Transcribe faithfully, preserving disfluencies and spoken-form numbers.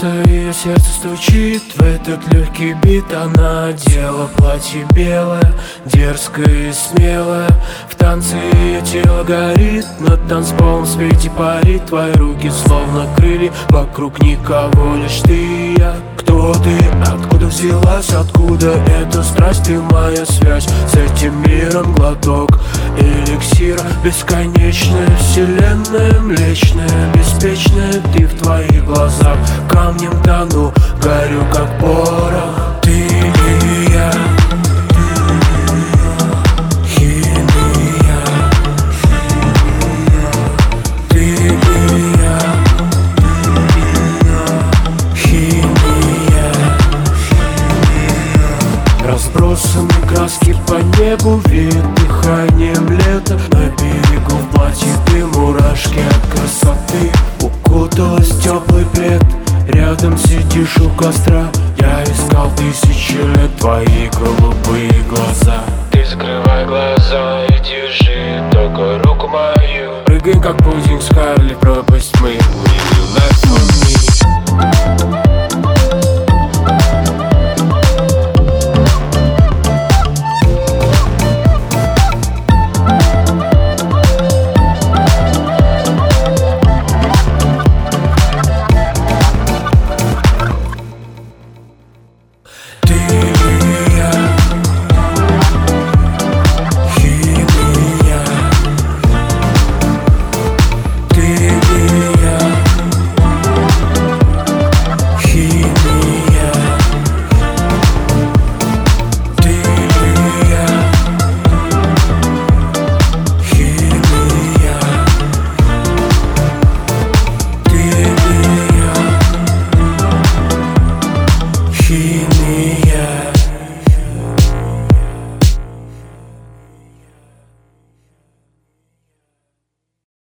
Просто ее сердце стучит в этот легкий бит. Она одела платье белое, дерзкое и смелое. В танце ее тело горит, над танцполом в свете парит. Твои руки словно крылья, вокруг никого, лишь ты и я. Кто ты? Откуда взялась? Откуда эта страсть? Ты моя связь с этим миром, глоток эликсира. Бесконечная вселенная, млечная, беспечная. Ты в твоих глазах камнем тону, горю как порох. Ты и я, химия. Ты и я, химия. Разбросаны краски по небу, веет дыханием лета. На берегу в платье ты, мурашки от красоты. Укуталась в теплый плед, рядом сидишь у костра. Я искал тысячи лет твои голубые глаза. Ты закрывай глаза и держи только руку мою. Прыгай как пудинг с Харли, пропасть мы. Will you like for me?